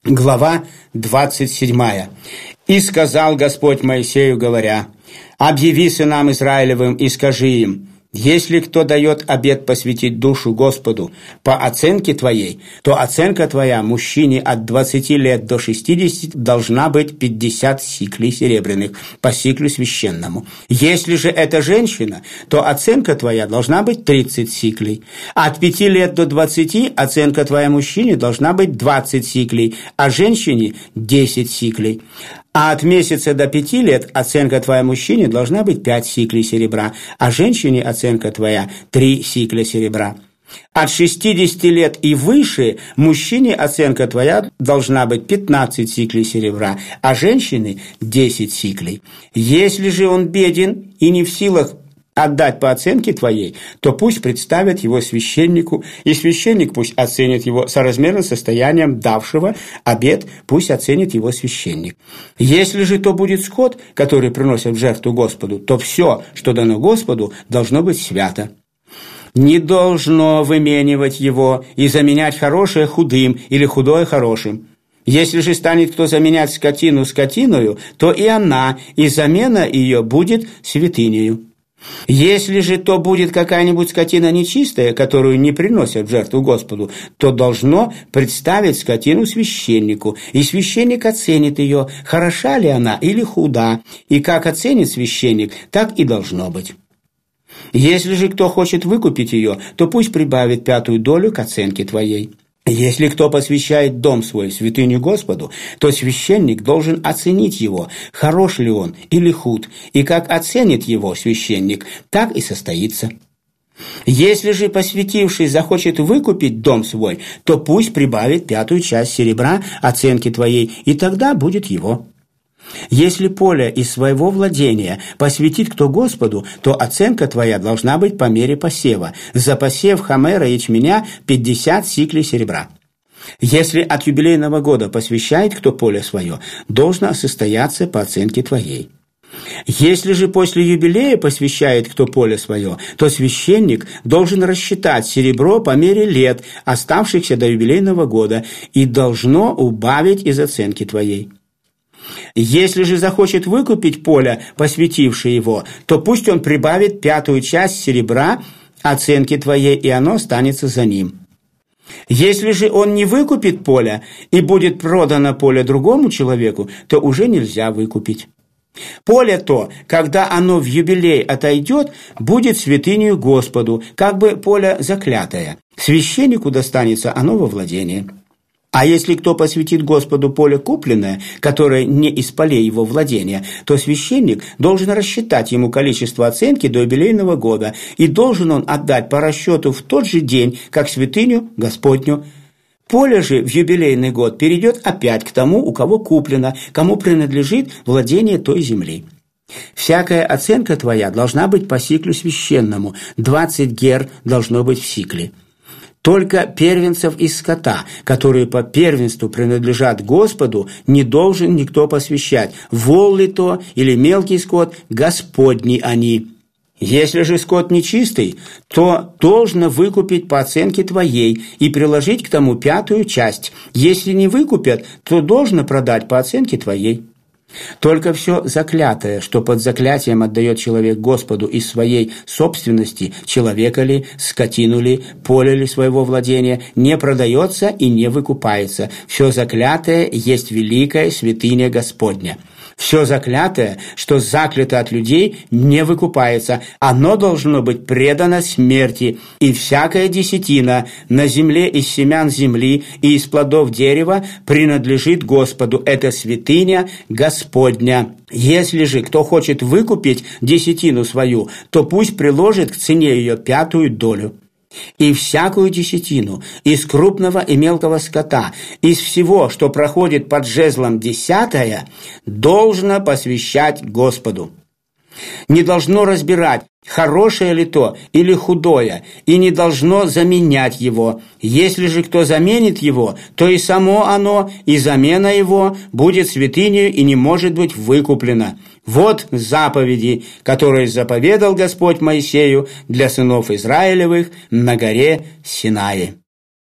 Глава 27. «И сказал Господь Моисею, говоря: объяви сынам Израилевым и скажи им: если кто дает обет посвятить душу Господу по оценке твоей, то оценка твоя мужчине от 20 лет до 60 должна быть 50 сиклей серебряных по сиклю священному. Если же это женщина, то оценка твоя должна быть 30 сиклей. От 5 лет до 20 оценка твоя мужчине должна быть 20 сиклей, а женщине 10 сиклей. А от месяца до 5 лет оценка твоя мужчине должна быть 5 сиклей серебра, а женщине оценка твоя 3 сикля серебра. От 60 лет и выше мужчине оценка твоя должна быть 15 сиклей серебра, а женщине 10 сиклей. Если же он беден и не в силах отдать по оценке твоей, то пусть представят его священнику, и священник пусть оценит его соразмерно состоянием давшего обет, пусть оценит его священник. Если же то будет скот, который приносят в жертву Господу, то все, что дано Господу, должно быть свято. Не должно выменивать его и заменять хорошее худым или худое хорошим. Если же станет кто заменять скотину скотиною, то и она, и замена ее будет святынею. Если же то будет какая-нибудь скотина нечистая, которую не приносят в жертву Господу, то должно представить скотину священнику, и священник оценит ее, хороша ли она или худа, и как оценит священник, так и должно быть. Если же кто хочет выкупить ее, то пусть прибавит 5 долю к оценке твоей. Если кто посвящает дом свой святыню Господу, то священник должен оценить его, хорош ли он или худ, и как оценит его священник, так и состоится. Если же посвятивший захочет выкупить дом свой, то пусть прибавит 5 часть серебра оценки твоей, и тогда будет его. Если поле из своего владения посвятит кто Господу, то оценка твоя должна быть по мере посева. За посев хомера ячменя 50 сиклей серебра. Если от юбилейного года посвящает кто поле свое, должно состояться по оценке твоей. Если же после юбилея посвящает кто поле свое, то священник должен рассчитать серебро по мере лет, оставшихся до юбилейного года, и должно убавить из оценки твоей. Если же захочет выкупить поле, посвятившее его, то пусть он прибавит 5 часть серебра оценки твоей, и оно останется за ним. Если же он не выкупит поле, и будет продано поле другому человеку, то уже нельзя выкупить. Поле то, когда оно в юбилей отойдет, будет святынею Господу, как бы поле заклятое. Священнику достанется оно во владение. А если кто посвятит Господу поле купленное, которое не из полей его владения, то священник должен рассчитать ему количество оценки до юбилейного года, и должен он отдать по расчету в тот же день, как святыню Господню. Поле же в юбилейный год перейдет опять к тому, у кого куплено, кому принадлежит владение той земли. Всякая оценка твоя должна быть по сиклю священному, 20 гер должно быть в сикле. Только первенцев из скота, которые по первенству принадлежат Господу, не должен никто посвящать. Вол ли то или мелкий скот, Господни они. Если же скот нечистый, то должно выкупить по оценке твоей и приложить к тому 5 часть. Если не выкупят, то должно продать по оценке твоей. Только все заклятое, что под заклятием отдает человек Господу из своей собственности, человека ли, скотину ли, поле ли своего владения, не продается и не выкупается. Все заклятое есть великая святыня Господня. Все заклятое, что заклято от людей, не выкупается. Оно должно быть предано смерти. И всякая десятина на земле из семян земли и из плодов дерева принадлежит Господу. Это святыня Господня. Если же кто хочет выкупить десятину свою, то пусть приложит к цене ее 5 долю. И всякую десятину из крупного и мелкого скота, из всего, что проходит под жезлом 10, должно посвящать Господу. Не должно разбирать, хорошее ли то или худое, и не должно заменять его. Если же кто заменит его, то и само оно, и замена его будет святынею и не может быть выкуплено. Вот заповеди, которые заповедал Господь Моисею для сынов Израилевых на горе Синае.